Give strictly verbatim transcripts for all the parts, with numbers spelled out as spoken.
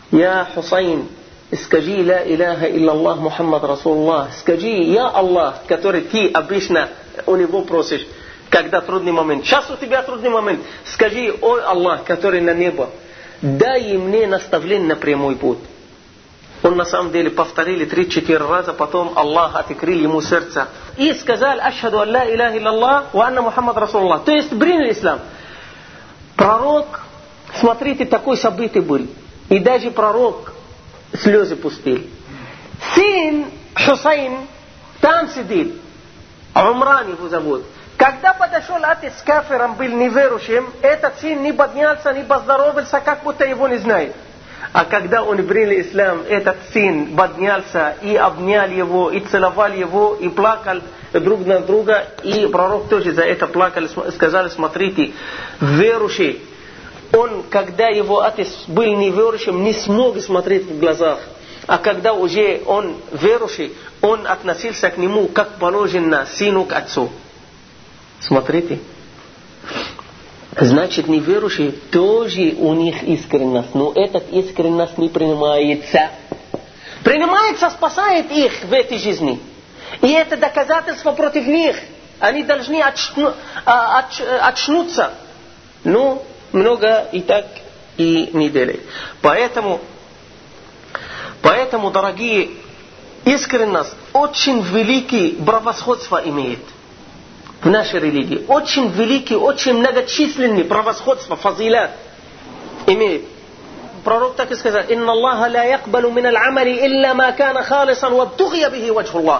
Я Хусейн, скажи ля иляха илляллах Мухаммад Расулуллах. Скажи, я Аллах, который ты обычно у него просишь, когда трудный момент. Сейчас у тебя трудный момент. Скажи, ой Аллах, который на небо, дай мне наставление на прямой путь. Он на самом деле повторили три-четыре раза, потом Аллах открыл ему сердце. И сказал, ашхаду ан ля иляха илляллах ва анна Мухаммад Расулуллах. То есть приняли ислам. Пророк, смотрите, такой событий был. И даже пророк слезы пустил. Сын Хусейн там сидит. Умран его зовут. Когда подошел отец с кафиром, был неверующим, этот сын не поднялся, не поздоровался, как будто его не знает. А когда он принял ислам, этот сын поднялся и обнял его, и целовал его, и плакал друг на друга. И пророк тоже за это плакал, сказали, смотрите, верующий, он, когда его отец был неверующим, не смог смотреть в глазах. А когда уже он верующий, он относился к нему, как положено сыну к отцу. Смотрите. Значит, неверующие тоже у них искренность, но этот искренность не принимается. Принимается, спасает их в этой жизни. И это доказательство против них. Они должны очну, оч, очнуться. Но много и так и не делает. Поэтому, поэтому, дорогие, искренность очень великий превосходство имеет. В нашей религии. Очень великий, очень многочисленный превосходство, фазилат имеет. Пророк так и сказал, «Инна Аллаха ла якбалу мин аль-амали илля ма кана халисан вабтугия бихи ваджху Аллах».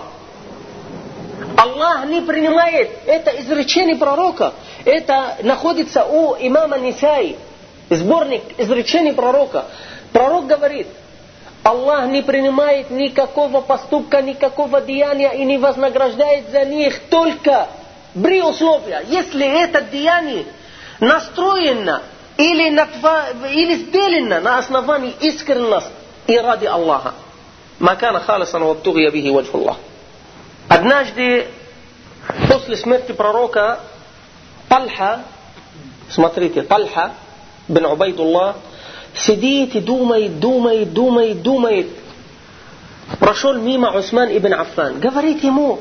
Аллах не принимает, это изречение пророка, это находится у имама Нисаи, сборник изречений пророка. Пророк говорит, Аллах не принимает никакого поступка, никакого деяния и не вознаграждает за них только при условии, если это деяние настроено или, или сделано на основании искренности и ради Аллаха. Макана халасан вабтугия бихи ваджху Аллах. Однажды, после смерти пророка, Тальха, смотрите, Тальха бин Убайдуллах, сидит и думает, думает, думает, думает. Прошел мимо Усман ибн Аффан. Говорит ему,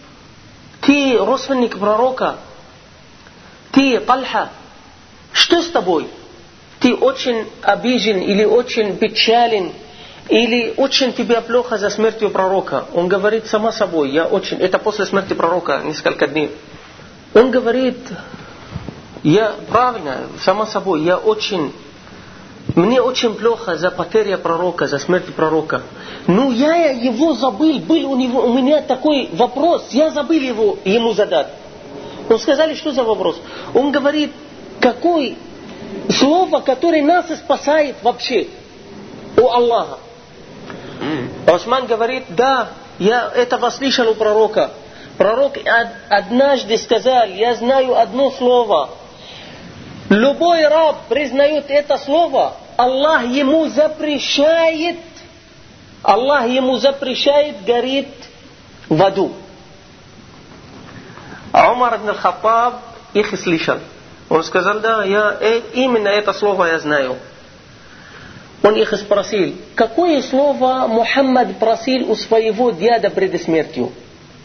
ты родственник пророка, ты Тальха, что с тобой? Ты очень обижен или очень печален, или очень тебе плохо за смертью пророка? Он говорит, сама собой, я очень, это после смерти пророка, несколько дней. Он говорит, я правильно, сама собой, я очень, мне очень плохо за потерю пророка, за смерть пророка. Но я его забыл, был у него, у меня такой вопрос, я забыл его ему задать. Он сказали, что за вопрос? Он говорит, какое слово, которое нас спасает вообще у Аллаха? Осман говорит, да, я этого слышал у пророка. Пророк однажды сказал, я знаю одно слово. Любой раб признает это слово, Аллах ему запрещает, Аллах ему запрещает гореть в аду. А Умар ибн Хаттаб их слышал. Он сказал, да, я, э, именно это слово я знаю. Он их спросил, какое слово Мухаммад просил у своего дяда перед смертью?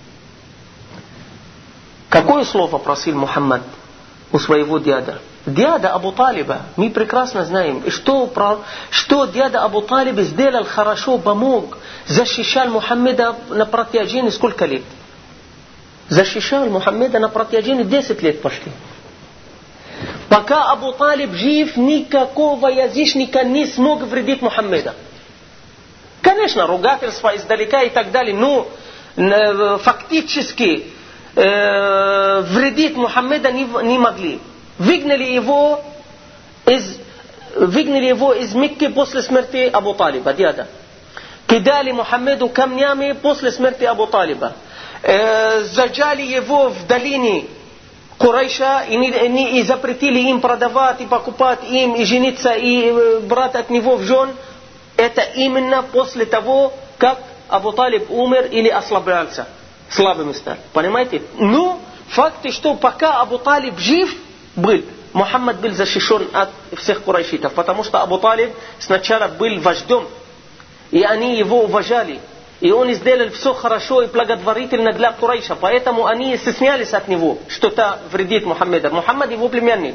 Какое слово просил Мухаммад у своего дяда? Дяда Абу Талиба, мы прекрасно знаем, что, что дяда Абу Талиб сделал хорошо, помог, защищал Мухаммеда на протяжении сколько лет? Защищал Мухаммеда на протяжении десять лет почти. Пока Абу Талиб жив, никакого язычника не смог вредить Мухаммеда. Конечно, ругательства издалека и так далее, но э, фактически э, вредить Мухаммеда не, не могли. Выгнали его из, выгнали его из Мекки после смерти Абу Талиба, дяда. Кидали Мухаммеду камнями после смерти Абу Талиба. Э, зажали его в долине Курайша и, не, не, и запретили им продавать и покупать им, и жениться, и брать от него в жен. Это именно после того, как Абу Талиб умер или ослаблялся, слабым стал. Понимаете? Но факт, что пока Абу Талиб жив был, Мухаммад был защищен от всех курайшитов, потому что Абу Талиб сначала был вождем, и они его уважали. И он сделал все хорошо и благотворительно для Курайша, поэтому они стеснялись от него, что-то вредит Мухаммеда. Мухаммад его племянник.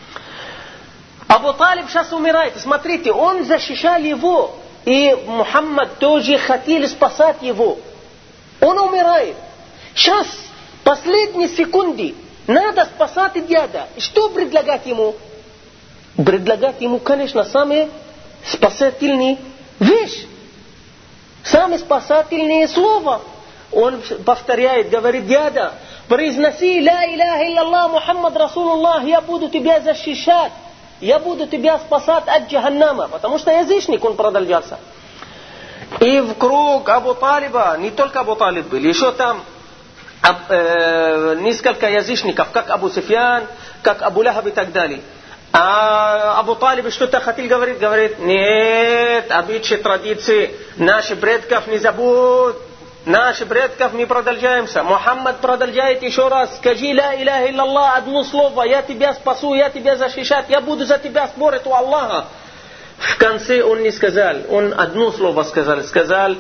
Абу Талиб сейчас умирает. Смотрите, он защищал его, и Мухаммад тоже хотел спасать его. Он умирает. Сейчас, последние секунды, надо спасать дяда. Что предлагать ему? Предлагать ему, конечно, самые спасательные вещи. Самые спасательные слова. Он повторяет, говорит: дяда, произноси ля иляха илляллах Мухаммад Расулуллах, я буду тебя защищать. Я буду тебя спасать от Джаханнама. Потому что язычник, он продолжался. И вокруг Абу Талиба, не только Абу Талиб был, еще там э, несколько язычников, как Абу Суфьян, как Абу Лахаб и так далее. А Абу Талиб что-то хотел говорить, говорит: нет, обычаи, традиции наших предков не забудь. Наши предков не продолжаемся. Мухаммад продолжает еще раз: скажи ля иляха илляллах, одно слово, я тебя спасу, я тебя защищать, я буду за тебя спорить у Аллаха. В конце он не сказал, он одно слово сказал, сказал,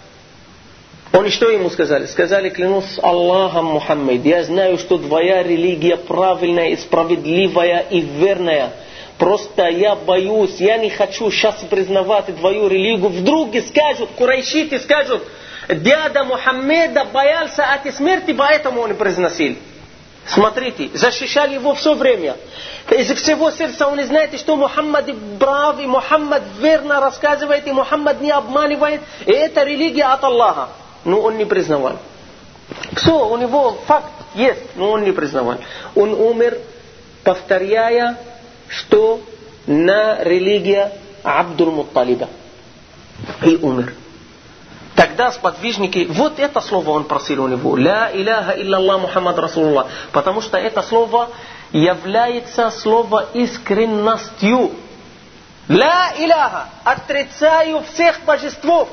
он что ему сказали? Сказали: клянусь Аллахом, Мухаммад, я знаю, что твоя религия правильная, справедливая и верная. Просто я боюсь, я не хочу сейчас признавать твою религию. Вдруг скажут, курайшиты скажут: дядя Мухаммеда боялся от смерти, поэтому он произносил. Смотрите, защищали его все время. Из всего сердца он знает, что Мухаммад прав, и Мухаммад верно рассказывает, и Мухаммад не обманывает. И это религия от Аллаха. Но он не признавал. Все, у него факт есть, но он не признавал. Он умер, повторяя, что на религия Абдул-Мутталиба. И умер. Тогда сподвижники, вот это слово он просил у него: ля иляха илляллах Мухаммад Расулуллах. Потому что это слово является слово искренностью. Ля иляха, отрицаю всех божествов.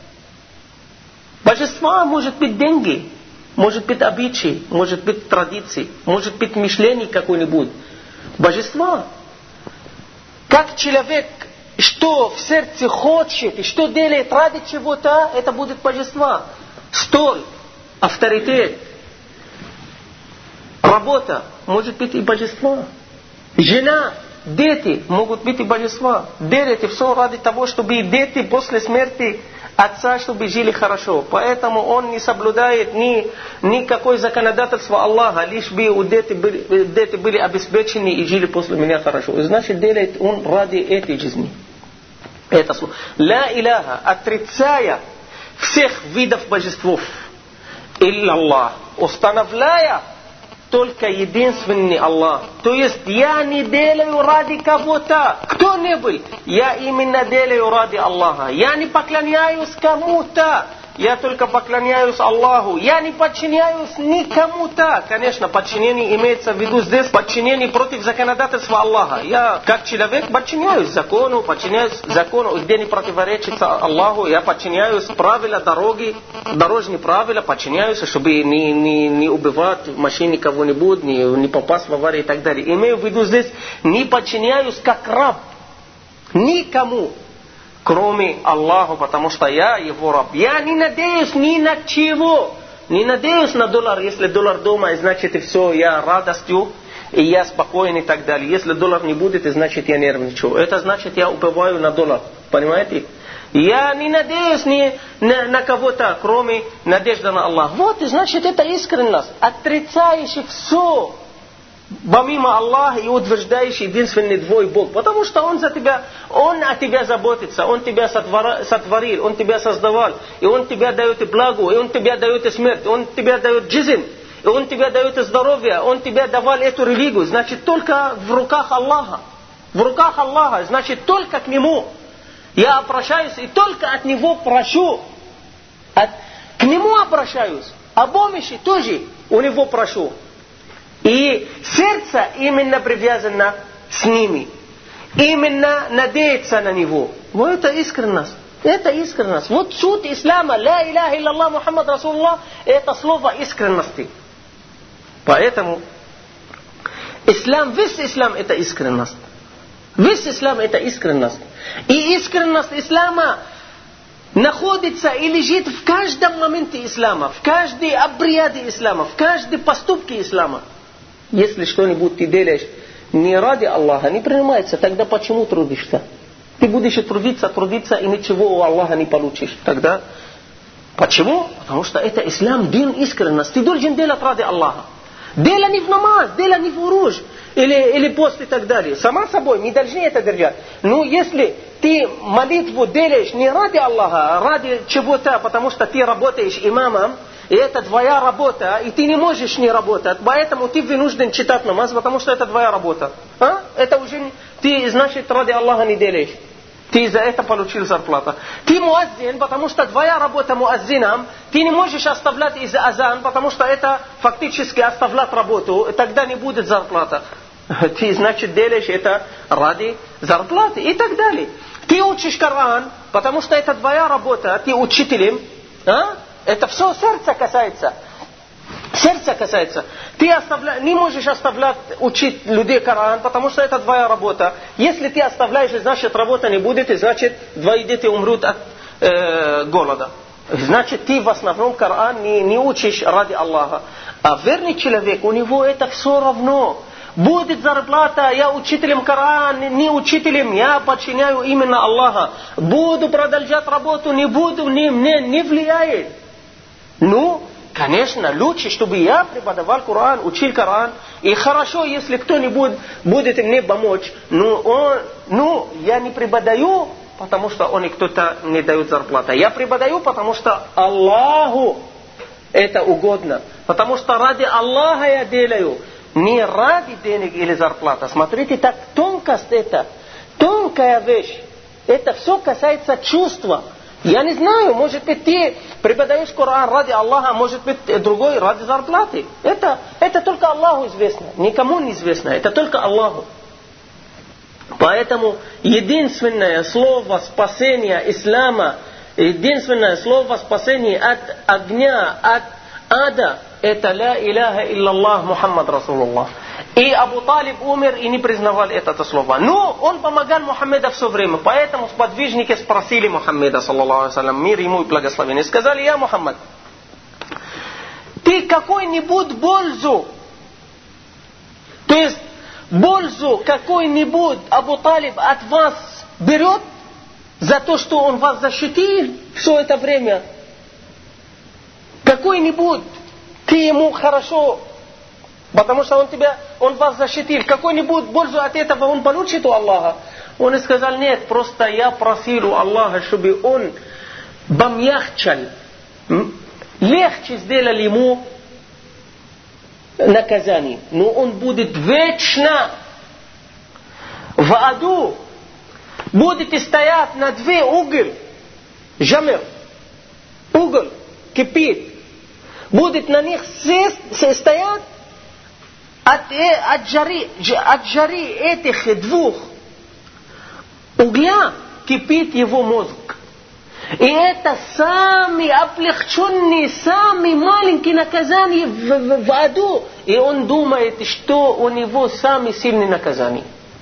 Божества может быть деньги, может быть обычаи, может быть традиции, может быть мышление какое-нибудь. Божества. Как человек, что в сердце хочет и что делает ради чего-то, это будет божество. Стол, авторитет, работа, может быть и божество. Жена, дети могут быть и божества. Делайте все ради того, чтобы дети после смерти отца, чтобы жили хорошо. Поэтому он не соблюдает ни никакое законодательство Аллаха, лишь бы у дети были, дети были обеспечены и жили после меня хорошо. Значит, делает он ради этой жизни. Это слово. Ля иляха, отрицая всех видов божествов, илля-Аллах, устанавливая только единственный Аллах. То есть я не делаю ради кого-то. Кто не был? Я именно делаю ради Аллаха. Я не поклоняюсь кому-то. Я только поклоняюсь Аллаху. Я не подчиняюсь никому-то. Конечно, подчинение имеется в виду здесь подчинение против законодательства Аллаха. Я как человек подчиняюсь закону, подчиняюсь закону, где не противоречит Аллаху. Я подчиняюсь правила дороги, дорожные правила, подчиняюсь, чтобы не, не, не убивать в машине кого-нибудь, не, не попасть в аварию и так далее. Имею в виду здесь, не подчиняюсь как раб никому, кроме Аллаха, потому что я его раб. Я не надеюсь ни на чего. Не надеюсь на доллар. Если доллар дома, значит и все, я радостью, и я спокоен и так далее. Если доллар не будет, значит я нервничаю. Это значит я уповаю на доллар. Понимаете? Я не надеюсь ни на, на кого-то, кроме надежды на Аллаха. Вот, значит, это искренность. Отрицающий все помимо Аллаха и утверждающий единственный твой Бог. Потому что Он за тебя, Он о тебя заботится, Он тебя сотворил, Он тебя создавал, и Он тебе дает благо, и Он тебе дает смерть, Он тебе дает жизнь, и Он тебе дает здоровье, Он тебе давал эту религию. Значит, только в руках Аллаха. В руках Аллаха, значит, только к Нему. Я обращаюсь и только от Него прошу. От, к Нему обращаюсь. О помощи тоже у Него прошу. И сердце именно привязано с ними. Именно надеется на Него. Вот это искренность. Это искренность. Вот суть ислама. Ля иляха илляллах Мухаммад Расулуллах. Это слово искренности. Поэтому Ислам, весь ислам это искренность. Весь ислам это искренность. И искренность ислама находится и лежит в каждом моменте ислама, в каждой обряде ислама, в каждой поступке ислама. Если что-нибудь ты делаешь не ради Аллаха, не принимается, тогда почему трудишься? Ты будешь трудиться, трудиться и ничего у Аллаха не получишь. Тогда почему? Потому что это ислам, дин искренность. Ты должен делать ради Аллаха. Дело не в намаз, дело не в уруж или, или пост и так далее. Сама собой, не должны это держать. Но если ты молитву делаешь не ради Аллаха, а ради чего-то, потому что ты работаешь имамом, и это твоя работа, и ты не можешь не работать, поэтому ты вынужден читать намаз, потому что это твоя работа. А? Это уже ты, значит, ради Аллаха не делаешь. Ты за это получил зарплату. Ты муаззин, потому что твоя работа муаззином, ты не можешь оставлять из азан, потому что это фактически оставлять работу, тогда не будет зарплата. Ты, значит, делаешь это ради зарплаты и так далее. Ты учишь Коран, потому что это твоя работа, ты учителем. А? Это все сердце касается. Сердце касается. Ты оставля... не можешь оставлять учить людей Коран, потому что это твоя работа. Если ты оставляешь, значит работа не будет, и значит твои дети умрут от э, голода. Значит ты в основном Коран не, не учишь ради Аллаха. А верный человек, у него это все равно. Будет зарплата, я учителем Коран, не учителем, я подчиняю именно Аллаха. Буду продолжать работу, не буду, не, не, не влияет. Ну, конечно, лучше, чтобы я преподавал Коран, учил Коран. И хорошо, если кто-нибудь будет мне помочь. Но, он, ну, я не преподаю, потому что он и кто-то не дает зарплату. Я преподаю, потому что Аллаху это угодно. Потому что ради Аллаха я делаю. Не ради денег или зарплаты. Смотрите, так тонкость это. Тонкая вещь. Это все касается чувства. Я не знаю, может быть, ты преподаешь Коран ради Аллаха, может быть, другой ради зарплаты. Это, это только Аллаху известно. Никому не известно. Это только Аллаху. Поэтому единственное слово спасения ислама, единственное слово спасения от огня, от ада, это ля иляха илляллах Мухаммад Расулуллах. И Абу Талиб умер и не признавал это слово. Но он помогал Мухаммеду все время. Поэтому сподвижники спросили Мухаммеда, саллаллаху алейхи ва саллям, мир ему и благословение. Сказали: я Мухаммад, ты какой-нибудь пользу, то есть пользу какой-нибудь Абу Талиб от вас берет за то, что он вас защитил все это время? Какой-нибудь ты ему хорошо, потому что он тебя, он вас защитил. Какой-нибудь пользу от этого он получит у Аллаха? Он сказал: нет, просто я просил у Аллаха, чтобы он помягчал, легче сделал ему наказание. Но он будет вечно в аду, будет стоять на две угол, жамер, уголь кипит, будет на них стоять. От, от, жари, от жари этих двух угля кипит его мозг. И это самые облегченные, самые маленькие наказания в, в, в аду. И он думает, что у него самые сильные наказания.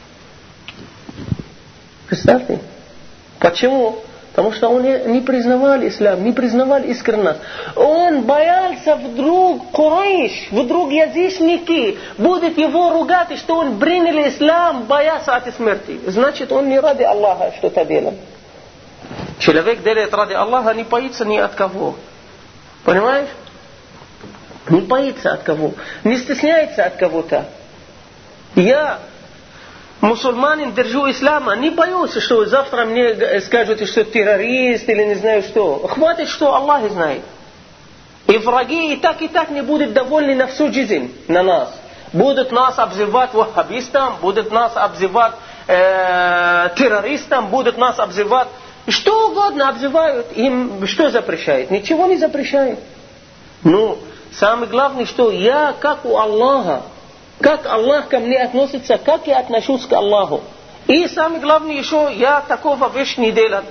Представьте? Почему? Потому что он не признавал ислам, не признавал искренность. Он боялся вдруг Курайш, вдруг язычники будут его ругать, что он принял ислам, боялся от смерти. Значит, он не ради Аллаха что-то делал. Человек делает ради Аллаха, не боится ни от кого. Понимаешь? Не боится от кого. Не стесняется от кого-то. Я... мусульманин, держу ислама, не боюсь, что завтра мне скажут, что террорист или не знаю что. Хватит, что Аллах знает. И враги и так и так не будут довольны на всю жизнь, на нас. Будут нас обзывать ваххабистам, будут нас обзывать э, террористам, будут нас обзывать. Что угодно обзывают, им что запрещает? Ничего не запрещает. Ну, самое главное, что я как у Аллаха. Как Аллах ко мне относится, как я отношусь к Аллаху. И самое главное еще, я такого вещь не делаю.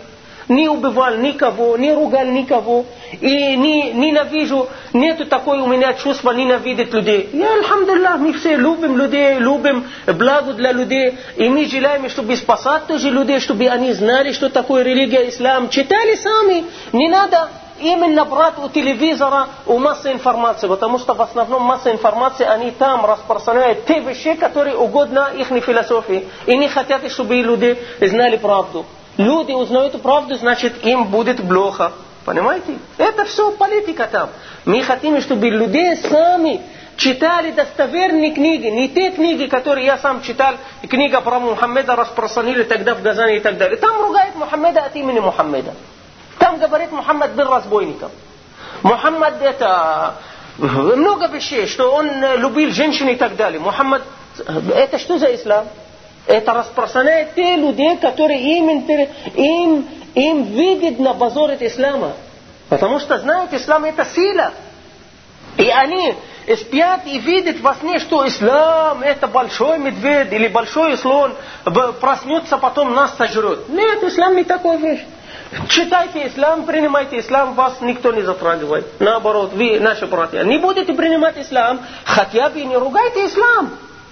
не убивал никого, не ругал никого, и не ненавижу, нету такой у меня чувства ненавидеть людей. Я, альхамдулиллах, мы все любим людей, любим благо для людей, и мы желаем, чтобы спасать тоже людей, чтобы они знали, что такое религия ислам, читали сами, не надо именно брать у телевизора, у массы информации, потому что в основном масса информации, они там распространяют те вещи, которые угодно их философии, и не хотят, чтобы люди знали правду. Люди узнают правду, значит им будет плохо. Понимаете? Это все политика там. Мы хотим, чтобы люди сами читали достоверные книги, не те книги, которые я сам читал, книга про Мухаммеда распространили тогда в Газани и так далее. Там ругает Мухаммеда от имени Мухаммеда. Там говорит, Мухаммад был разбойником. Мухаммад это много вещей, что он любил женщин и так далее. Мухаммад, это что за ислам? Это распространяет те люди, которые им, им, им выгодно позорить ислама. Потому что знают, ислам это сила. И они спят и видят во сне, что ислам это большой медведь или большой слон, проснется, потом нас сожрет. Нет, ислам не такой вещь. Читайте ислам, принимайте ислам, вас никто не затрагивает. Наоборот, вы, наши братья, не будете принимать ислам, хотя бы не ругайте ислам.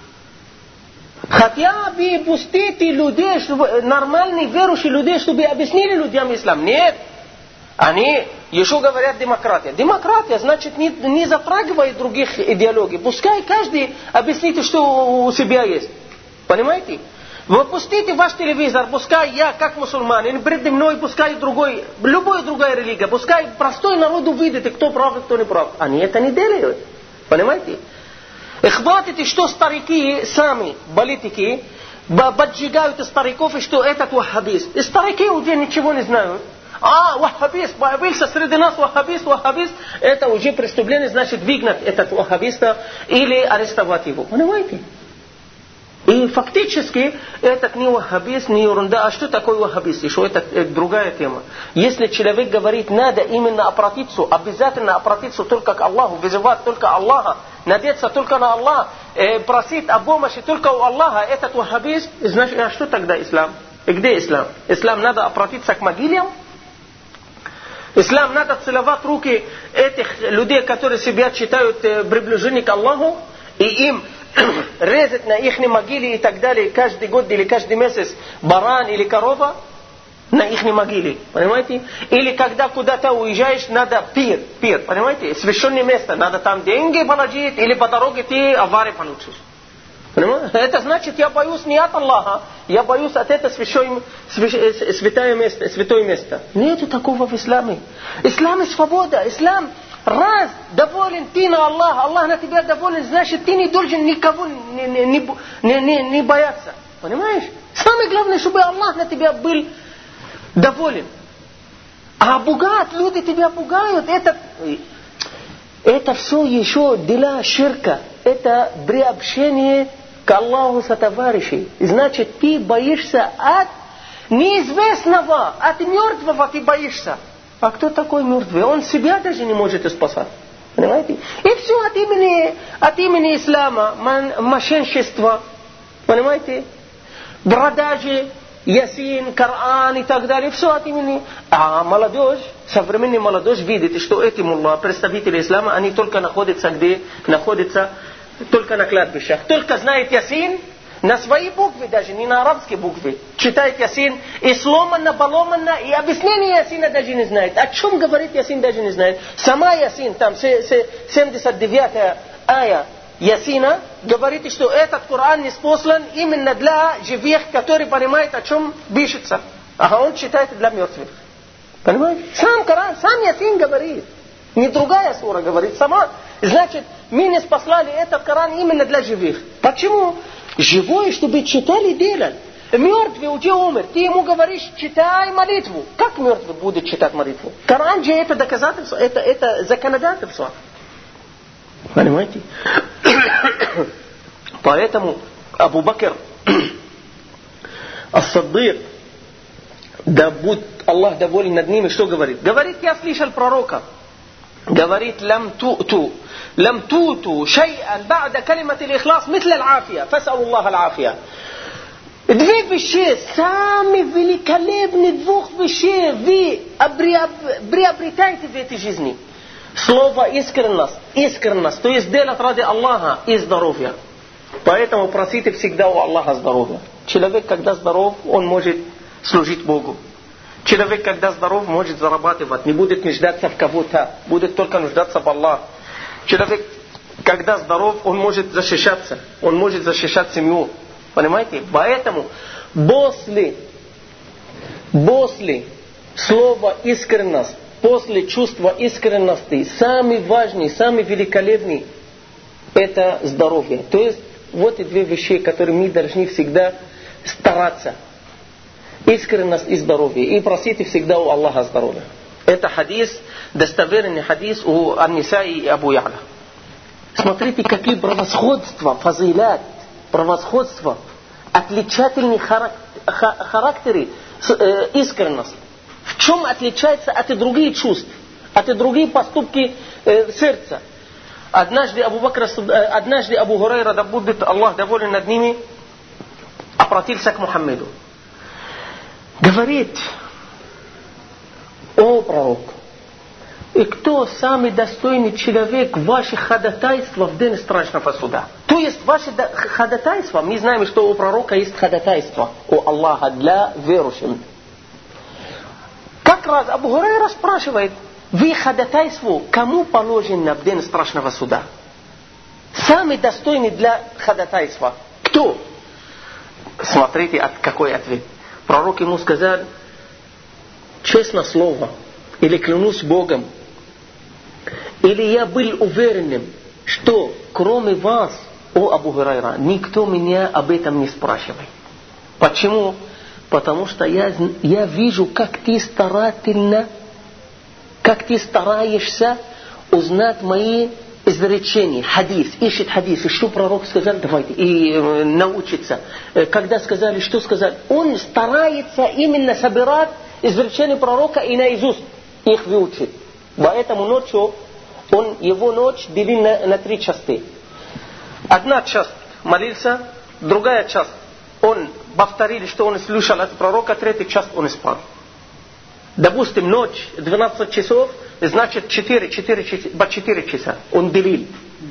Хотя бы пустите людей, чтобы, нормальные верующие людей, чтобы объяснили людям ислам. Нет. Они еще говорят демократия. Демократия значит не, не затрагивает других идеологий. Пускай каждый объяснит, что у себя есть. Понимаете? Вы пустите ваш телевизор, пускай я, как мусульманин, перед мной, пускай другой, любая другая религия, пускай простой народ увидит, кто прав, кто не прав. Они это не делают. Понимаете? И хватит, что старики сами, политики, поджигают стариков, и что этот ваххабист. И старики уже ничего не знают. А, ваххабист, появился среди нас ваххабист, ваххабист. Это уже преступление, значит выгнать этот ваххабиста или арестовать его. Понимаете? И фактически этот не ваххабист, не ерунда. А что такое ваххабист? Еще это, это другая тема. Если человек говорит, надо именно обратиться, обязательно обратиться только к Аллаху, вызывать только Аллаха, надеяться только на Аллах, э, просить о помощи только у Аллаха, этот ваххабист, значит, а что тогда ислам? И где ислам? Ислам надо обратиться к могилям? Ислам надо целовать руки этих людей, которые себя считают э, приближены к Аллаху, и им резать на их могиле и так далее, каждый год или каждый месяц баран или корова на их могиле, понимаете? Или когда куда-то уезжаешь, надо пир, пир, понимаете? Священное место, надо там деньги положить, или по дороге ты аварию получишь. Понимаете? Это значит, я боюсь не от Аллаха, я боюсь от этого священное, святое место, святое место. Нету такого в исламе. Ислам и свобода, ислам. Раз доволен ты на Аллах, Аллах на тебя доволен, значит ты не должен никого не, не, не, не, не бояться. Понимаешь? Самое главное, чтобы Аллах на тебя был доволен. А пугать, люди тебя пугают. Это, это все еще дела ширка. Это приобщение к Аллаху сотоварищей. Значит, ты боишься от неизвестного, от мертвого ты боишься. А кто такой мертвый? Он себя даже не может спасать. Понимаете? И все от имени, от имени ислама, мошенничество. Понимаете? Продажи, ясин, Коран и так далее. Все от имени. А молодежь, современная молодежь видит, что эти мулла, представители ислама, они только находятся где? Находятся только на кладбищах. Только знает ясин, на свои буквы даже, не на арабские буквы. Читает ясин, и сломанно, поломанно, и объяснение ясина даже не знает. О чем говорит ясин, даже не знает. Сама ясин, там семьдесят девятая ая ясина, говорит, что этот Коран не спослан именно для живых, которые понимают, о чем пишется. А он читает для мертвых. Понимаете? Сам Коран, сам ясин говорит. Не другая сура говорит, сама. Значит, мы не спаслали этот Коран именно для живых. Почему? Живой, чтобы читали, делали. Мертвый уже умер. Ты ему говоришь, читай молитву. Как мертвый будет читать молитву? Коран же это доказательство, это, это законодательство. Понимаете? Поэтому Абу Бакр Ас-Саддик, да будет Аллах доволен над ними, что говорит? Говорит, я слышал пророка. Говорит, лам ту'ту, лам ту'ту шай'ан бa'да калимати л-ихлас митля л-афия, фас'алу Аллаха л-афия. Две вещи, самые великолепные двух вещей вы приобретаете в этой жизни. Слово искренность, искренность, то есть делать ради Аллаха и здоровья. Поэтому просите всегда у Аллаха здоровья. Человек, когда здоров, он может служить Богу. Человек, когда здоров, может зарабатывать, не будет нуждаться в кого-то, будет только нуждаться в Аллахе. Человек, когда здоров, он может защищаться, он может защищать семью. Понимаете? Поэтому после, после слова искренность, после чувства искренности, самый важный, самый великолепный это здоровье. То есть вот и две вещи, которые мы должны всегда стараться. Искренность и здоровье. И просите всегда у Аллаха здоровья. Это хадис, достоверный хадис у Ан-Нисаи и Абу Я'ля. Смотрите, какие превосходства, фазилят, превосходства, отличательные характеры, э, искренность. В чем отличается от других чувств, от других поступки э, сердца. Однажды Абу Бакр, однажды Абу Хурайра, да будет Аллах доволен над ними, обратился к Мухаммеду. Говорит: о пророк, и кто самый достойный человек ваших ходатайств в день страшного суда? То есть ваши ходатайства, мы знаем, что у пророка есть ходатайство у Аллаха для верующих. Как раз Абу Хурайра спрашивает: вы ходатайство кому положено в день страшного суда? Самый достойный для ходатайства кто? Смотрите, от какой ответ. Пророк ему сказал: честное слово, или клянусь Богом, или я был уверенным, что кроме вас, о Абу Хурайра, никто меня об этом не спрашивает. Почему? Потому что я, я вижу, как ты старательно, как ты стараешься узнать мои изречения, хадис, ищет хадис, и что пророк сказал, давайте, и э, научиться. Когда сказали, что сказали, он старается именно собирать изречения пророка и наизусть их выучить. Поэтому ночью, он его ночь делил на, на три части. Одна часть молился, другая часть он повторил, что он слушал от пророка, третья часть он спал. Допустим, ночь двенадцать часов, значит четыре, четыре, по четыре часа он делил.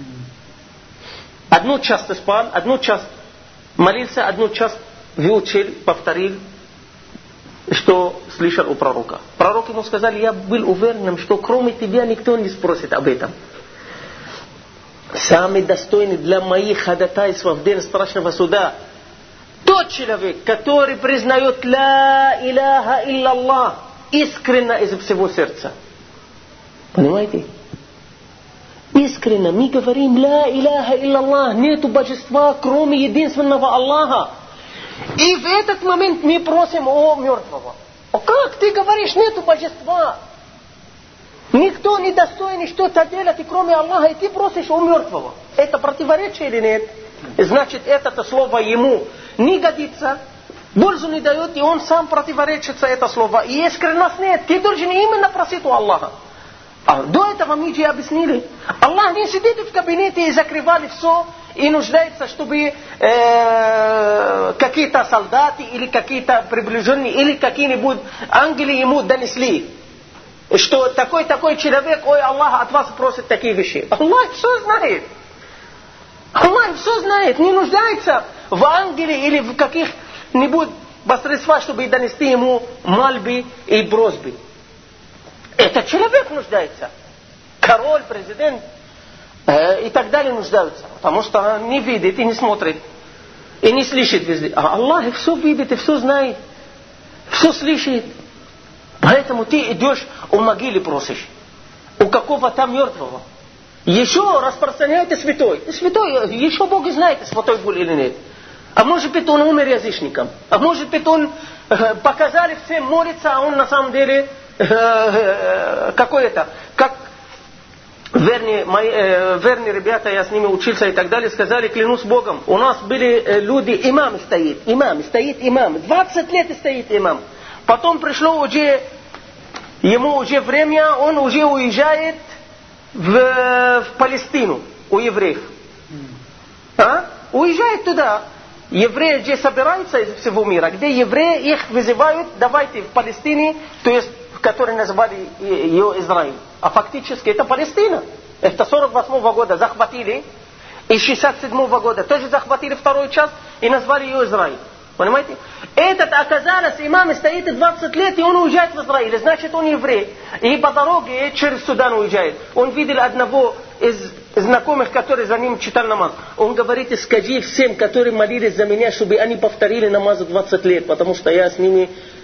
Одну часть спал, одну часть молился, одну часть выучил, повторил, что слышал у пророка. Пророк ему сказал: я был уверен, что кроме тебя никто не спросит об этом. Самый достойный для моих ходатайств в день страшного суда тот человек, который признает ла иляха илляллах искренне из всего сердца. Понимаете? Искренне мы говорим ла иляха илляллах, нету божества кроме единственного Аллаха. И в этот момент мы просим о мертвого. А как ты говоришь, нету божества? Никто не достоин что-то делать, и кроме Аллаха, и ты просишь у мертвого. Это противоречие или нет? Значит, это слово ему не годится, пользу не дает, и он сам противоречится это слово. И искренность нет, ты должен именно просить у Аллаха. А до этого мы же объяснили. Аллах не сидит в кабинете и закрывали все, и нуждается, чтобы э, какие-то солдаты, или какие-то приближенные, или какие-нибудь ангелы ему донесли. Что такой-такой человек, ой, Аллах от вас просит такие вещи. Аллах все знает. Аллах все знает, не нуждается в ангеле или в каких-нибудь посредствах, чтобы донести ему мольбы и просьбы. Этот человек нуждается. Король, президент э, и так далее нуждаются. Потому что он не видит и не смотрит. И не слышит везде. А Аллах все видит и все знает. Все слышит. Поэтому ты идешь у могилы просишь. У какого-то мертвого. Еще распространяйте святой. Святой, еще Бог знает, святой был или нет. А может быть он умер язычником. А может быть он э, показали всем молиться, а он на самом деле э, э, какой-то. Как верные, мои, э, верные ребята, я с ними учился и так далее, сказали, клянусь Богом, у нас были э, люди, имам стоит, имам, стоит имам. двадцать лет стоит имам. Потом пришло уже, ему уже время, он уже уезжает в, в Палестину, у евреев. А? Уезжает туда. евреи, где собираются из всего мира, где евреи их вызывают, давайте в Палестине, то есть, которые называли ее Израиль. А фактически это Палестина. Это сорок восьмого года захватили, и шестьдесят седьмого года тоже захватили вторую часть и назвали ее Израиль. Понимаете? Этот, оказалось, имам стоит двадцать лет, и он уезжает в Израиль. Значит, он еврей. И по дороге через Судан уезжает. Он видел одного из знакомых, который за ним читал намаз. Он говорит: скажи всем, которые молились за меня, чтобы они повторили намаз двадцать лет, потому что я с ними,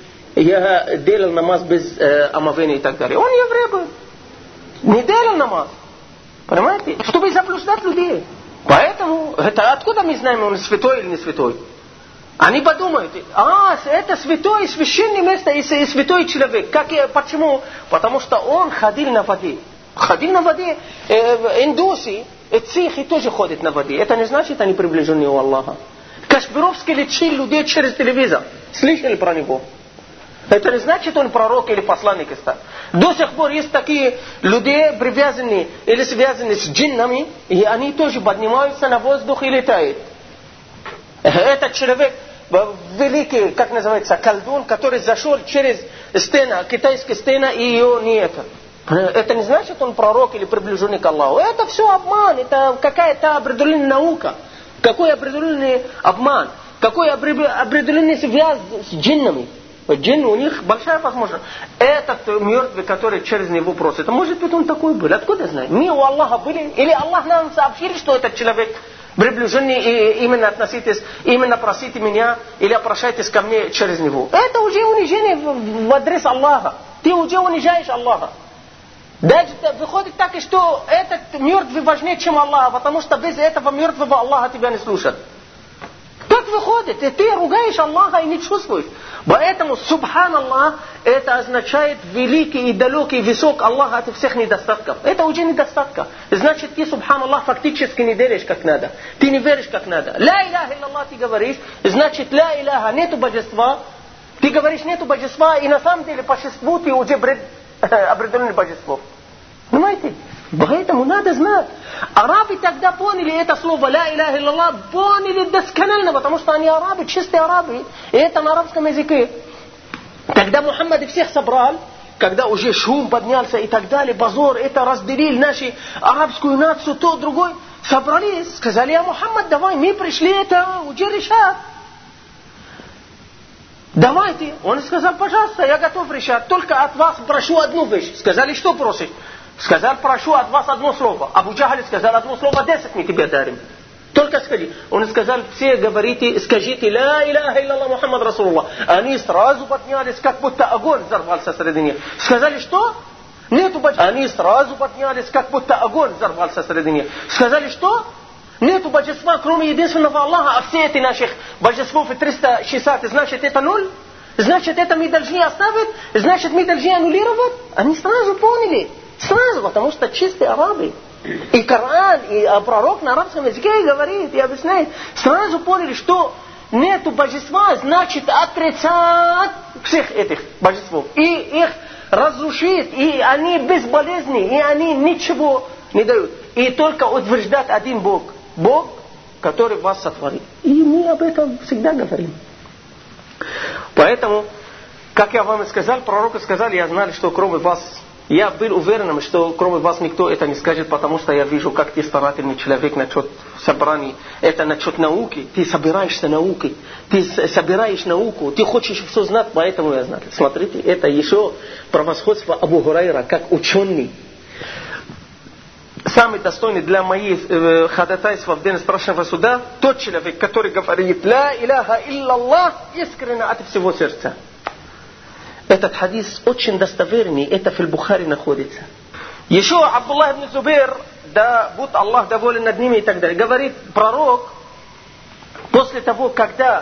я делал намаз без э, омовения и так далее. Он еврей был. Не делал намаз. Понимаете? Чтобы заблуждать людей. Поэтому, это откуда мы знаем, он святой или не святой? Они подумают: а, это святое, священное место и святой человек. Как и, почему? Потому что он ходил на воде. Ходил на воде. Э, индусы, цихи тоже ходят на воде. Это не значит, они приближены у Аллаха. Кашпировский лечил людей через телевизор. Слышали про него? Это не значит, он пророк или посланник стал. До сих пор есть такие люди, привязанные или связанные с джиннами, и они тоже поднимаются на воздух и летают. Этот человек, великий, как называется, колдун, который зашел через стену, китайская стена, и ее не это. Это не значит, он пророк или приближенный к Аллаху. Это все обман, это какая-то определенная наука. Какой определенный обман, какой определенный связь с джиннами. Джин, у них большая возможность. Этот мертвый, который через него просит, может быть, он такой был. Откуда знаем? Мы у Аллаха были, или Аллах нам сообщили, что этот человек приближенный, и именно относитесь, именно просите меня, или обращайтесь ко мне через него. Это уже унижение в, в адрес Аллаха. Ты уже унижаешь Аллаха. Даже выходит так, что этот мертвый важнее, чем Аллах, потому что без этого мертвого Аллаха тебя не слушает. Так выходит, и ты ругаешь Аллаха и не чувствуешь. Поэтому, субханаллах, это означает великий и далекий висок Аллаха от всех недостатков. Это уже недостатка. Значит, ты, субханаллах, фактически не делаешь как надо. Ты не веришь как надо. Ля иляха илляллах ты говоришь, значит, ля иляха, нету божества. Ты говоришь, нету божества, и на самом деле по существу ты уже определенное божество. Понимаете? Поэтому надо знать. Арабы тогда поняли это слово «Ля иляха илляллах», поняли досконально, потому что они арабы, чистые арабы. И это на арабском языке. Когда Мухаммад всех собрал, когда уже шум поднялся и так далее, базор, это разделили нашу арабскую нацию, то другой, собрались, сказали: а Мухаммад, давай, мы пришли это уже решать. Давайте. Он сказал: пожалуйста, я готов решать, только от вас прошу одну вещь. Сказали: что просишь? Сказал: прошу от вас одно слово. Абу Джахаль сказал: одно слово, десять мы тебе дарим. Только скажи. Он сказал: все говорите, скажите «Ля иляха илляллах Мухаммад Расулуллах». Они сразу поднялись, как будто огонь взорвался среди них. Сказали: что? Нету божества. Они сразу поднялись, как будто огонь взорвался среди них. Сказали: что? Нету божества, кроме единственного Аллаха, а все эти наших божествов триста шестьдесят, значит, это ноль? Значит, это мы должны оставить? Значит, мы должны аннулировать? Они сразу поняли. Сразу, потому что чистые арабы. И Коран, и пророк на арабском языке говорит, и объясняет. Сразу поняли, что нету божества, значит отрицать всех этих божествов. И их разрушит, и они безболезненны, и они ничего не дают. И только утверждать один Бог. Бог, который вас сотворил. И мы об этом всегда говорим. Поэтому, как я вам и сказал, пророку сказали, я знал, что кроме вас... Я был уверен, что кроме вас никто это не скажет, потому что я вижу, как ты старательный человек насчет собраний. Это насчет науки. Ты собираешься наукой. Ты собираешь науку. Ты хочешь все знать, поэтому я знаю. Смотрите, это еще превосходство Абу Хурайра, как ученый. Самый достойный для моих э, ходатайства в день страшного суда, тот человек, который говорит «Ля иляха илляллах» искренне от всего сердца. Этот хадис очень достоверный, это в Аль-Бухари находится. Еще Абдуллах ибн Зубейр, да будь Аллах доволен над ними и так далее, говорит, пророк, после того, когда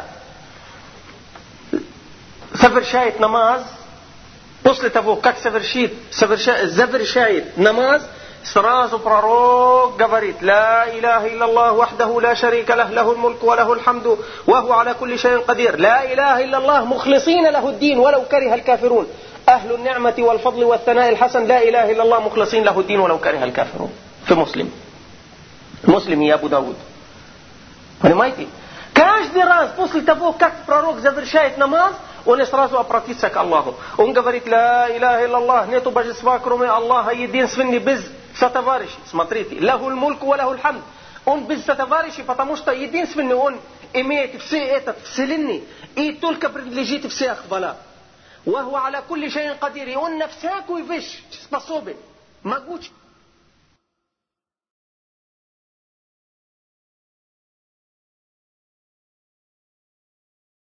совершает намаз, после того, как совершит, совершает, завершает намаз, сразу пророк говорит: «Ла иляха илляллах вахдаху ла шарика лах, лахул мульку ва лахул хамду, ва ху аля кулли шайин кадир. Ла иляха илляллах мухлисина лаху ддин, валау кариха аль-кафирун. Ахлу ни'мати вал фадли вал сана'i аль-хасан, ла иляха илляллах мухлисин лаху ддин, валау кариха аль-кафирун». В Муслим. Муслим и Абу Дауд. Понимаете? Каждый раз после того, как пророк завершает намаз, он и сразу обратится к Аллаху. Он говорит: ля иляха илляллах, нету божества кроме Аллаха, единственный, без сотоварищей. Смотрите, лахуль мульку ва лахуль хамд. Он без сотоварищей, потому что единственный он имеет все этот вселенной, и только принадлежит все хвала. Ва хуа аля кулли шайин кадир. И он на всякую вещь способен, могуч.